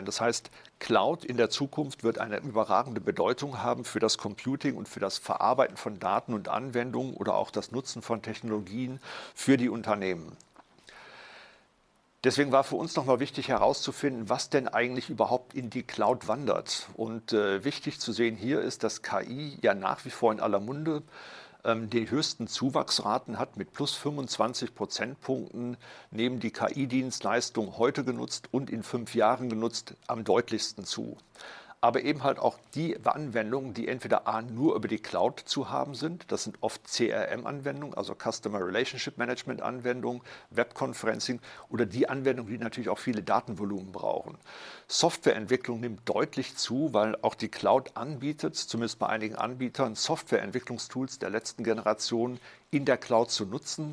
Das heißt, Cloud in der Zukunft wird eine überragende Bedeutung haben für das Computing und für das Verarbeiten von Daten und Anwendungen oder auch das Nutzen von Technologien für die Unternehmen. Deswegen war für uns nochmal wichtig herauszufinden, was denn eigentlich überhaupt in die Cloud wandert. Und wichtig zu sehen hier ist, dass KI ja nach wie vor in aller Munde die höchsten Zuwachsraten hat mit plus 25 Prozentpunkten, nehmen die KI-Dienstleistungen heute genutzt und in 5 Jahren genutzt am deutlichsten zu. Aber eben halt auch die Anwendungen, die entweder A nur über die Cloud zu haben sind, das sind oft CRM-Anwendungen, also Customer Relationship Management-Anwendungen, Webconferencing oder die Anwendungen, die natürlich auch viele Datenvolumen brauchen. Softwareentwicklung nimmt deutlich zu, weil auch die Cloud anbietet, zumindest bei einigen Anbietern, Softwareentwicklungstools der letzten Generation in der Cloud zu nutzen.